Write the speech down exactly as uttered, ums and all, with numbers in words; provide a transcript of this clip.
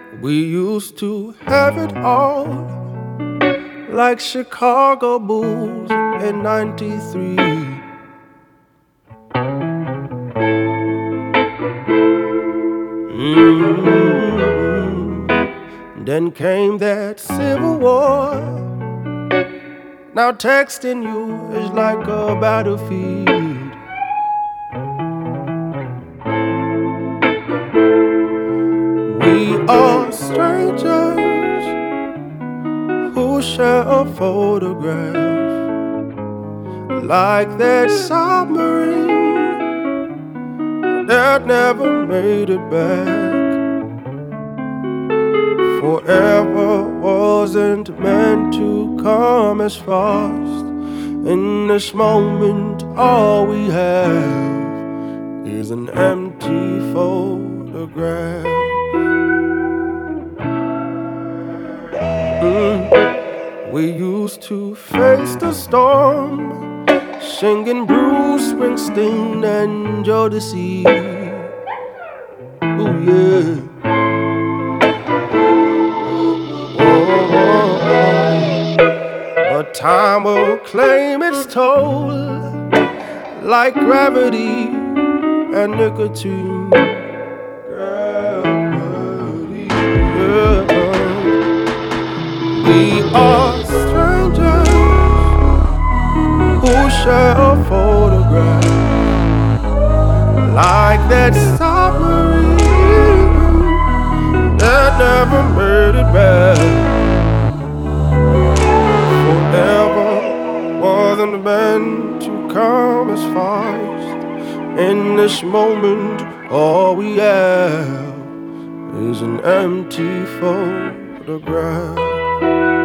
We used to have it all, like Chicago Bulls in ninety-three. Mm-hmm. Then came that Civil War. Now texting you is like a battlefield. We are strangers who share a photograph, like that submarine that never made it back. Forever wasn't meant to come as fast. In this moment, all we have is an empty photograph. Mm. We used to face the storm, singing Bruce Springsteen and Jodeci. Ooh, yeah. But time will claim its toll, like gravity and nicotine. Gravity, yeah. We are strangers who share a photograph, like that submarine that never made it back. Forever wasn't meant to come as fast. In this moment, all we have is an empty photograph.